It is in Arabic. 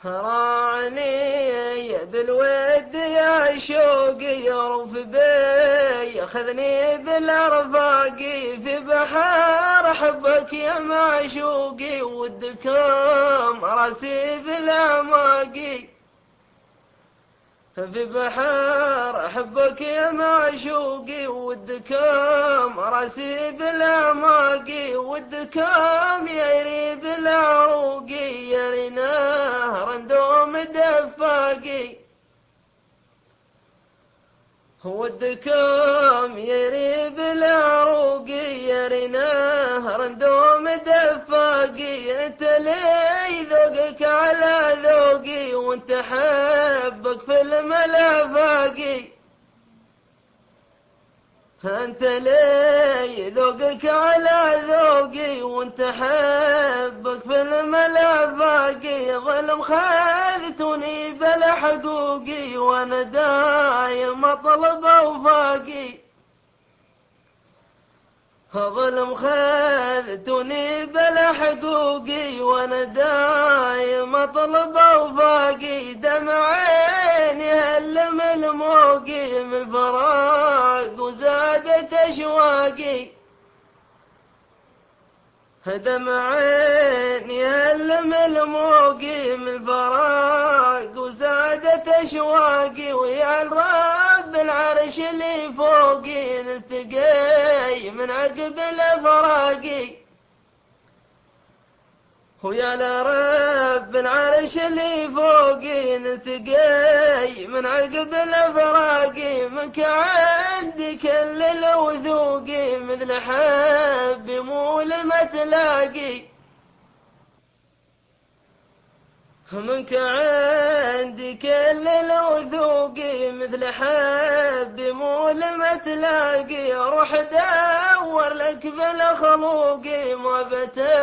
راني بالود يا شوقي يرف بي خذني بالارفاقي في بحر حبك يا معشوقي ودكم راسي بالاعماقي في بحر حبك يا معشوقي ودكم راسي بالاعماقي ودكم يري بالعروقي يري نهر دوم دفاقي ودكم يري بالعروقي يري نهر دوم دفاقي انت لي ذوقك على ذوقي وانت حبك في الملا باقي انت لي ذوقك على ذوقي وانت حبك في الملا باقي ظلم خذتني بلا حقوقي وانا دايم اطلب وفاقي ظلم خذتني بلا حقوقي وانا دايم اطلب وفاقي دمع عيني هلم الموقي من الفراق وزادت اشواقي دمع عيني هلم الموقي من الفراق وزادت اشواقي ويا الرب العرش اللي فوقي نلتقي من عقب الفراقي ويا لرب العرش اللي فوقي نلتقي من عقب الفراقي منك عندي كل الوثوقي مثل حب مول ما تلاقي منك عندي كل الوثوقي مثل حب مول ما تلاقي روح دور لك بالخلوقي ما بتلاقي